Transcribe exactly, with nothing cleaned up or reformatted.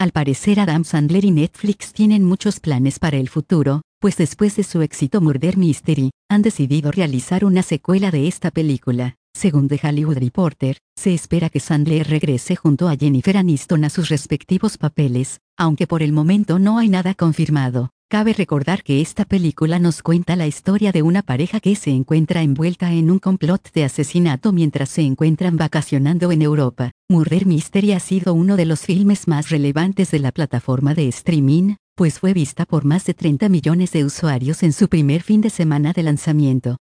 Al parecer Adam Sandler y Netflix tienen muchos planes para el futuro, pues después de su éxito Murder Mystery, han decidido realizar una secuela de esta película. Según The Hollywood Reporter, se espera que Sandler regrese junto a Jennifer Aniston a sus respectivos papeles, aunque por el momento no hay nada confirmado. Cabe recordar que esta película nos cuenta la historia de una pareja que se encuentra envuelta en un complot de asesinato mientras se encuentran vacacionando en Europa. Murder Mystery ha sido uno de los filmes más relevantes de la plataforma de streaming, pues fue vista por más de treinta millones de usuarios en su primer fin de semana de lanzamiento.